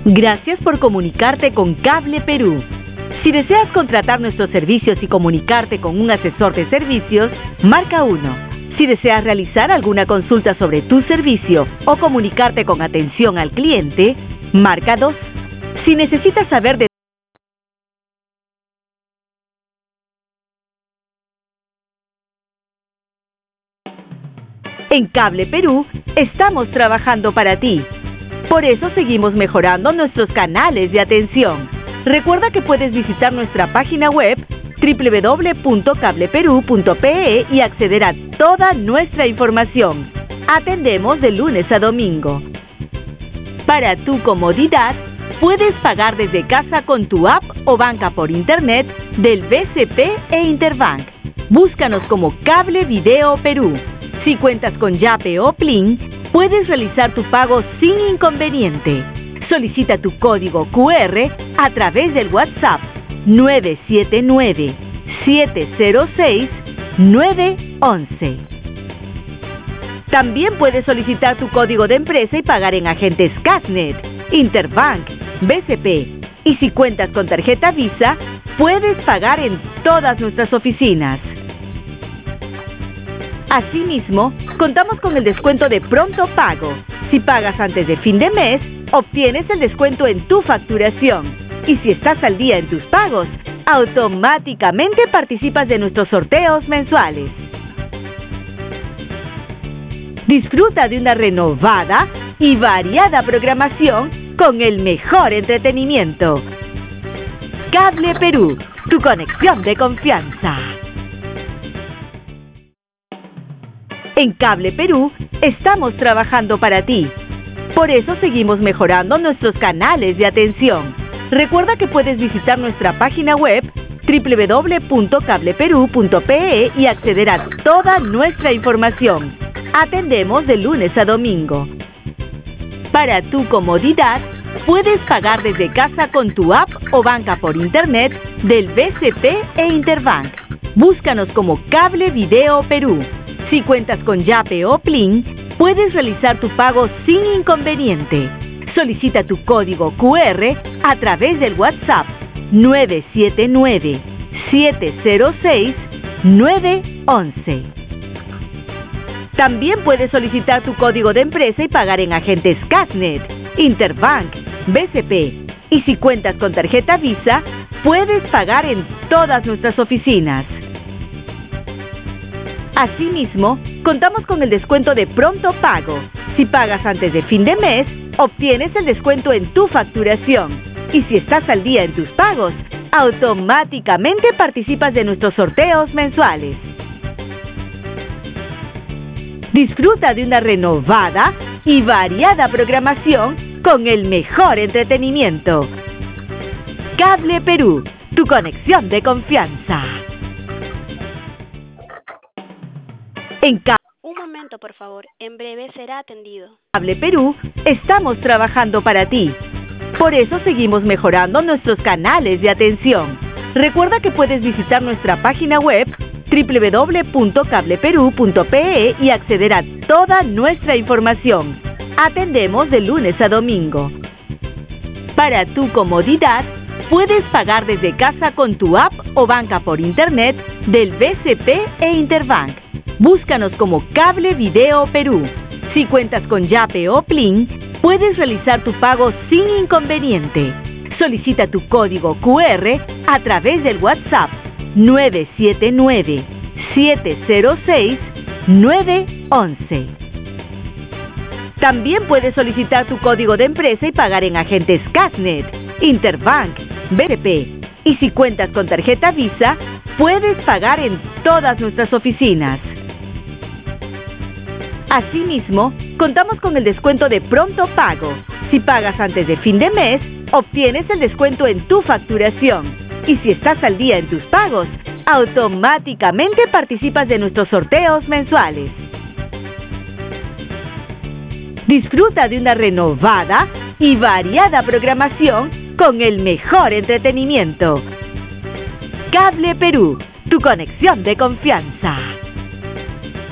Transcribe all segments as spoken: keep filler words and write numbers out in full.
Gracias por comunicarte con Cable Perú. Si deseas contratar nuestros servicios y comunicarte con un asesor de servicios, marca uno. Si deseas realizar alguna consulta sobre tu servicio o comunicarte con atención al cliente, marca dos. Si necesitas saber de En Cable Perú, estamos trabajando para ti. Por eso seguimos mejorando nuestros canales de atención. Recuerda que puedes visitar nuestra página web doble u doble u doble u punto cable perú punto pe e y acceder a toda nuestra información. Atendemos de lunes a domingo. Para tu comodidad, puedes pagar desde casa con tu app o banca por internet del B C P e Interbank. Búscanos como Cable Video Perú. Si cuentas con Yape o Plin, puedes realizar tu pago sin inconveniente. Solicita tu código cu erre a través del WhatsApp nueve siete nueve, siete cero seis, nueve once. También puedes solicitar tu código de empresa y pagar en agentes Casnet, Interbank, B C P. Y si cuentas con tarjeta Visa, puedes pagar en todas nuestras oficinas. Asimismo, contamos con el descuento de pronto pago. Si pagas antes de fin de mes, obtienes el descuento en tu facturación. Y si estás al día en tus pagos, automáticamente participas de nuestros sorteos mensuales. Disfruta de una renovada y variada programación con el mejor entretenimiento. Cable Perú, tu conexión de confianza. En Cable Perú, estamos trabajando para ti. Por eso seguimos mejorando nuestros canales de atención. Recuerda que puedes visitar nuestra página web doble u doble u doble u punto cable perú punto pe e y acceder a toda nuestra información. Atendemos de lunes a domingo. Para tu comodidad, puedes pagar desde casa con tu app o banca por internet del B C P e Interbank. Búscanos como Cable Video Perú. Si cuentas con Yape o Plin, puedes realizar tu pago sin inconveniente. Solicita tu código cu erre a través del WhatsApp nueve siete nueve, siete cero seis, nueve once. También puedes solicitar tu código de empresa y pagar en agentes Casnet, Interbank, B C P. Y si cuentas con tarjeta Visa, puedes pagar en todas nuestras oficinas. Asimismo, contamos con el descuento de pronto pago. Si pagas antes de fin de mes, obtienes el descuento en tu facturación. Y si estás al día en tus pagos, automáticamente participas de nuestros sorteos mensuales. Disfruta de una renovada y variada programación con el mejor entretenimiento. Cable Perú, tu conexión de confianza. En Cable Un momento, por favor. En breve será atendido. Cable Perú, estamos trabajando para ti. Por eso seguimos mejorando nuestros canales de atención. Recuerda que puedes visitar nuestra página web doble u doble u doble u punto cable perú punto pe e y acceder a toda nuestra información. Atendemos de lunes a domingo. Para tu comodidad, puedes pagar desde casa con tu app o banca por internet del B C P e Interbank. Búscanos como Cable Video Perú. Si cuentas con Yape o Plin, puedes realizar tu pago sin inconveniente. Solicita tu código cu erre a través del WhatsApp nueve siete nueve, siete cero seis, nueve once. También puedes solicitar tu código de empresa y pagar en agentes Casnet, Interbank, B C P. Y si cuentas con tarjeta Visa, puedes pagar en todas nuestras oficinas. Asimismo, contamos con el descuento de pronto pago. Si pagas antes de fin de mes, obtienes el descuento en tu facturación. Y si estás al día en tus pagos, automáticamente participas de nuestros sorteos mensuales. Disfruta de una renovada y variada programación con el mejor entretenimiento. Cable Perú, tu conexión de confianza.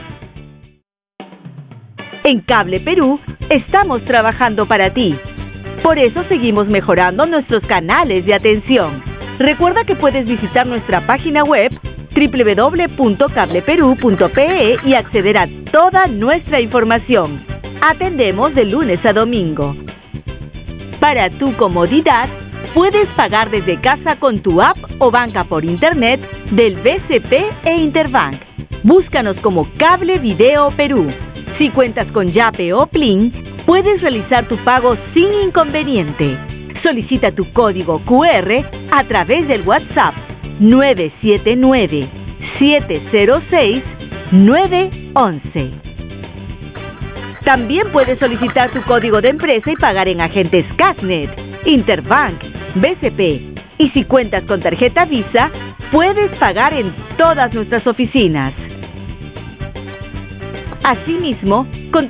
En Cable Perú, estamos trabajando para ti. Por eso seguimos mejorando nuestros canales de atención. Recuerda que puedes visitar nuestra página web doble u doble u doble u punto cable perú punto pe e y acceder a toda nuestra información. Atendemos de lunes a domingo. Para tu comodidad, puedes pagar desde casa con tu app o banca por internet del B C P e Interbank. Búscanos como Cable Video Perú. Si cuentas con Yape o Plin, puedes realizar tu pago sin inconveniente. Solicita tu código cu erre a través del WhatsApp nueve siete nueve, siete cero seis, nueve uno uno. También puedes solicitar tu código de empresa y pagar en agentes Casnet, Interbank, B C P. Y si cuentas con tarjeta Visa, puedes pagar en todas nuestras oficinas. Asimismo, contamos